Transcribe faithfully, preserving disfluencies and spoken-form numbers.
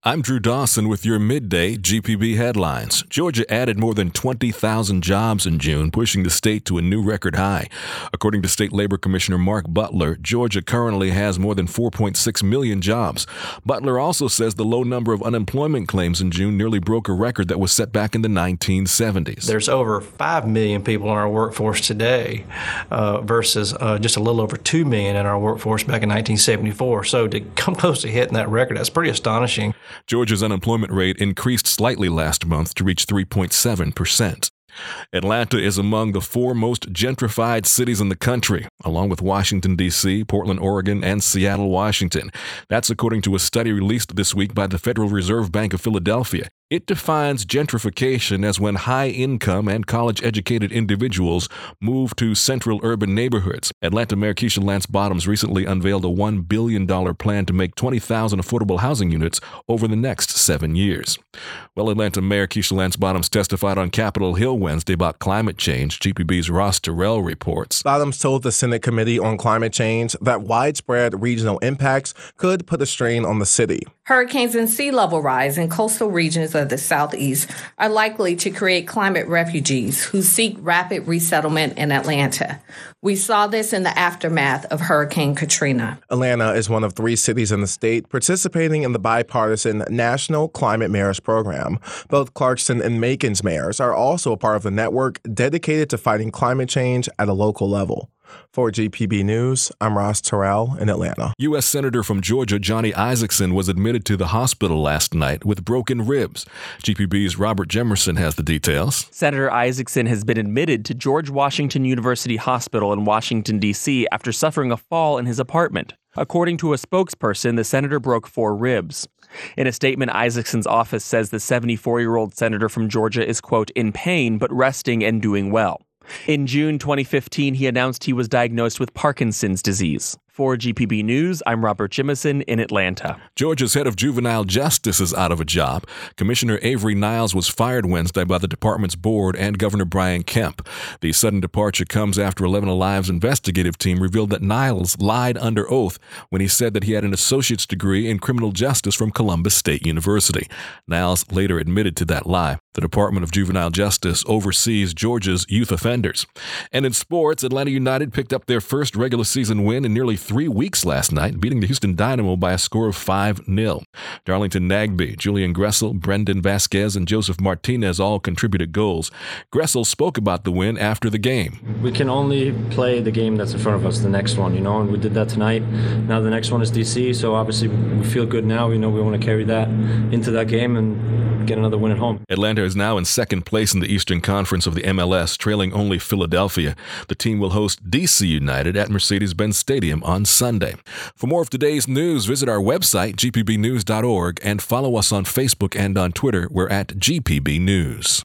I'm Drew Dawson with your midday G P B headlines. Georgia added more than twenty thousand jobs in June, pushing the state to a new record high. According to State Labor Commissioner Mark Butler, Georgia currently has more than four point six million jobs. Butler also says the low number of unemployment claims in June nearly broke a record that was set back in the nineteen seventies. There's over five million people in our workforce today uh, versus uh, just a little over two million in our workforce back in nineteen seventy-four. So to come close to hitting that record, that's pretty astonishing. Georgia's unemployment rate increased slightly last month to reach three point seven percent. Atlanta is among the four most gentrified cities in the country, along with Washington, D C, Portland, Oregon, and Seattle, Washington. That's according to a study released this week by the Federal Reserve Bank of Philadelphia. It defines gentrification as when high-income and college-educated individuals move to central urban neighborhoods. Atlanta Mayor Keisha Lance Bottoms recently unveiled a one billion dollars plan to make twenty thousand affordable housing units over the next seven years. Well, Atlanta Mayor Keisha Lance Bottoms testified on Capitol Hill Wednesday about climate change. G P B's Ross Terrell reports. Bottoms told the Senate Committee on Climate Change that widespread regional impacts could put a strain on the city. Hurricanes and sea level rise in coastal regions of the Southeast are likely to create climate refugees who seek rapid resettlement in Atlanta. We saw this in the aftermath of Hurricane Katrina. Atlanta is one of three cities in the state participating in the bipartisan National Climate Mayors Program. Both Clarkston and Macon's mayors are also a part of the network dedicated to fighting climate change at a local level. For G P B News, I'm Ross Terrell in Atlanta. U S Senator from Georgia Johnny Isakson was admitted to the hospital last night with broken ribs. G P B's Robert Jemerson has the details. Senator Isakson has been admitted to George Washington University Hospital in Washington, D C after suffering a fall in his apartment. According to a spokesperson, the senator broke four ribs. In a statement, Isakson's office says the seventy-four-year-old senator from Georgia is, quote, in pain but resting and doing well. In June twenty fifteen, he announced he was diagnosed with Parkinson's disease. For G P B News, I'm Robert Jimison in Atlanta. Georgia's head of juvenile justice is out of a job. Commissioner Avery Niles was fired Wednesday by the department's board and Governor Brian Kemp. The sudden departure comes after eleven Alive's investigative team revealed that Niles lied under oath when he said that he had an associate's degree in criminal justice from Columbus State University. Niles later admitted to that lie. The Department of Juvenile Justice oversees Georgia's youth offenders. And in sports, Atlanta United picked up their first regular season win in nearly three weeks last night, beating the Houston Dynamo by a score of five nil. Darlington Nagbe, Julian Gressel, Brendan Vasquez, and Joseph Martinez all contributed goals. Gressel spoke about the win after the game. We can only play the game that's in front of us, the next one, you know, and we did that tonight. Now the next one is D C, so obviously we feel good now. We know we want to carry that into that game and get another win at home. Atlanta is now in second place in the Eastern Conference of the M L S, trailing only Philadelphia. The team will host D C United at Mercedes-Benz Stadium on Sunday. For more of today's news, visit our website, g p b news dot org, and follow us on Facebook and on Twitter. We're at G P B News.